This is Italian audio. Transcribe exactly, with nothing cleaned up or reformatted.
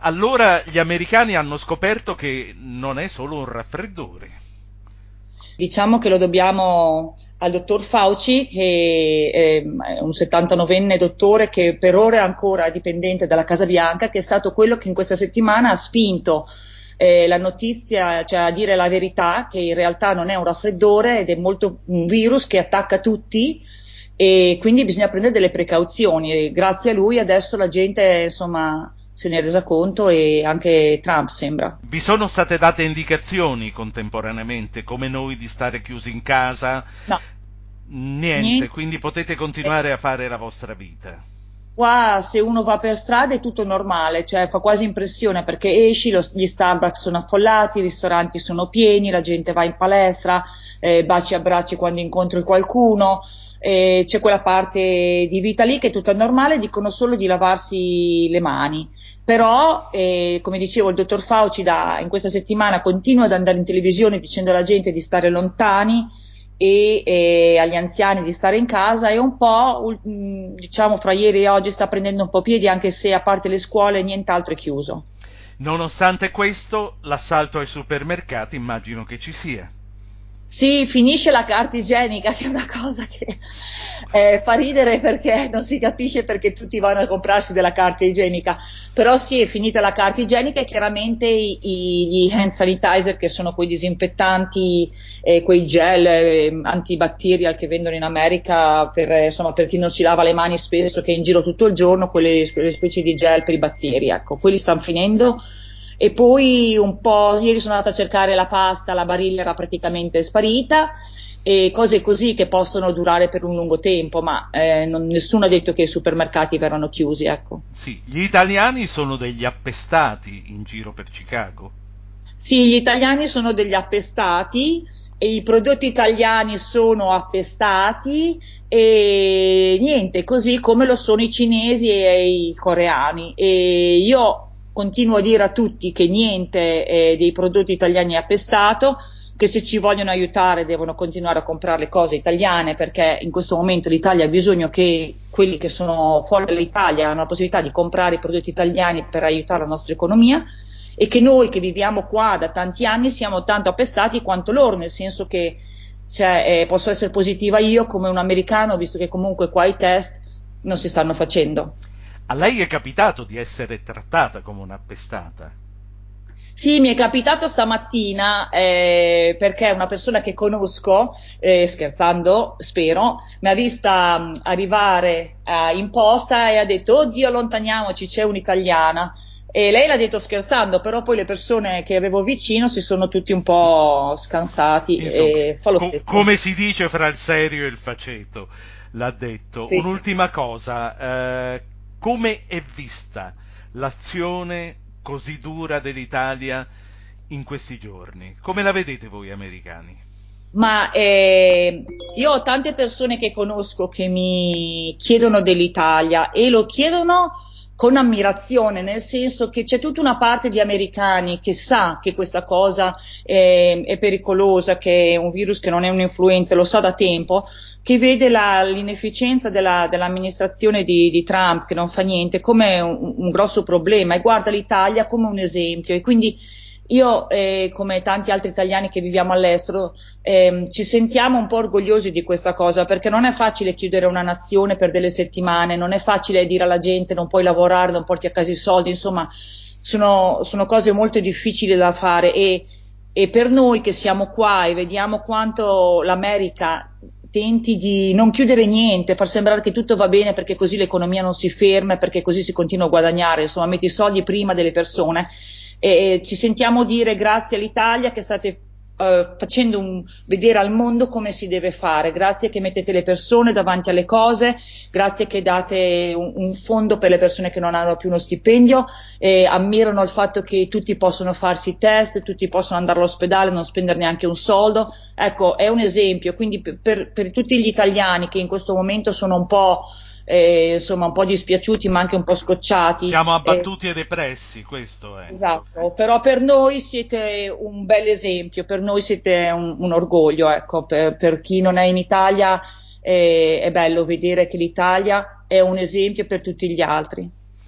Allora gli americani hanno scoperto che non è solo un raffreddore. Diciamo che lo dobbiamo al dottor Fauci, che è un settantanovenne dottore che per ora è ancora dipendente dalla Casa Bianca, che è stato quello che in questa settimana ha spinto eh, la notizia, cioè a dire la verità, che in realtà non è un raffreddore ed è molto un virus che attacca tutti e quindi bisogna prendere delle precauzioni. E grazie a lui adesso la gente, insomma, se ne è resa conto e anche Trump sembra. Vi sono state date indicazioni contemporaneamente, come noi, di stare chiusi in casa? No, Niente, niente. quindi potete continuare a fare la vostra vita. Qua se uno va per strada è tutto normale, cioè fa quasi impressione perché esci, lo- gli Starbucks sono affollati, i ristoranti sono pieni, la gente va in palestra, eh, baci e abbracci quando incontri qualcuno, eh, c'è quella parte di vita lì che è tutta normale, dicono solo di lavarsi le mani. Però, eh, come dicevo, il dottor Fauci da, in questa settimana continua ad andare in televisione dicendo alla gente di stare lontani e, e agli anziani di stare in casa e un po', ul- mh, diciamo, fra ieri e oggi sta prendendo un po' piedi, anche se a parte le scuole nient'altro è chiuso. Nonostante questo, l'assalto ai supermercati immagino che ci sia. Sì, finisce la carta igienica, che è una cosa che eh, fa ridere perché non si capisce perché tutti vanno a comprarsi della carta igienica, però sì, è finita la carta igienica e chiaramente i- i- gli hand sanitizer, che sono quei disinfettanti, eh, quei gel eh, antibacterial che vendono in America per, eh, insomma, per chi non si lava le mani spesso, che è in giro tutto il giorno, quelle, quelle specie di gel per i batteri, ecco, quelli stanno finendo. E poi un po', ieri sono andata a cercare la pasta, la barilla era praticamente sparita e cose così che possono durare per un lungo tempo, ma eh, non- nessuno ha detto che i supermercati verranno chiusi, ecco. Sì, gli italiani sono degli appestati in giro per Chicago. Sì, gli italiani sono degli appestati e i prodotti italiani sono appestati e niente, così come lo sono i cinesi e i coreani. E io continuo a dire a tutti che niente eh, dei prodotti italiani è appestato, che se ci vogliono aiutare devono continuare a comprare le cose italiane perché in questo momento l'Italia ha bisogno che quelli che sono fuori dall'Italia hanno la possibilità di comprare i prodotti italiani per aiutare la nostra economia e che noi che viviamo qua da tanti anni siamo tanto appestati quanto loro, nel senso che cioè, eh, posso essere positiva io come un americano, visto che comunque qua i test non si stanno facendo. A lei è capitato di essere trattata come un'appestata? Sì, mi è capitato stamattina eh, perché una persona che conosco, eh, scherzando, spero, mi ha vista mh, arrivare eh, in posta e ha detto: Oddio, allontaniamoci, c'è un'italiana. E lei l'ha detto scherzando, però poi le persone che avevo vicino si sono tutti un po' scansati Insomma, e fa lo co- stesso. come si dice fra il serio e il faceto, l'ha detto. Sì. Un'ultima cosa, eh, come è vista l'azione così dura dell'Italia in questi giorni? Come la vedete voi americani? Ma eh, io ho tante persone che conosco che mi chiedono dell'Italia e lo chiedono con ammirazione, nel senso che c'è tutta una parte di americani che sa che questa cosa è, è pericolosa, che è un virus che non è un'influenza, lo sa da tempo, che vede la- l'inefficienza della- dell'amministrazione di, di Trump, che non fa niente, come un, un grosso problema e guarda l'Italia come un esempio. E quindi io, eh, come tanti altri italiani che viviamo all'estero, ehm, ci sentiamo un po' orgogliosi di questa cosa perché non è facile chiudere una nazione per delle settimane, non è facile dire alla gente non puoi lavorare, non porti a casa i soldi, insomma, sono, sono cose molto difficili da fare e, e per noi che siamo qua e vediamo quanto l'America tenti di non chiudere niente, far sembrare che tutto va bene perché così l'economia non si ferma, e perché così si continua a guadagnare, insomma, metti i soldi prima delle persone e ci sentiamo dire grazie all'Italia che state eh, facendo un, vedere al mondo come si deve fare, grazie che mettete le persone davanti alle cose, grazie che date un, un fondo per le persone che non hanno più uno stipendio, e ammirano il fatto che tutti possono farsi test, tutti possono andare all'ospedale, non spendere neanche un soldo. Ecco, è un esempio, quindi per, per, per tutti gli italiani che in questo momento sono un po' eh, insomma un po' dispiaciuti ma anche un po' scocciati. Siamo eh, abbattuti e depressi, questo è. Esatto, però per noi siete un bel esempio, per noi siete un, un orgoglio, ecco, per, per chi non è in Italia eh, è bello vedere che l'Italia è un esempio per tutti gli altri.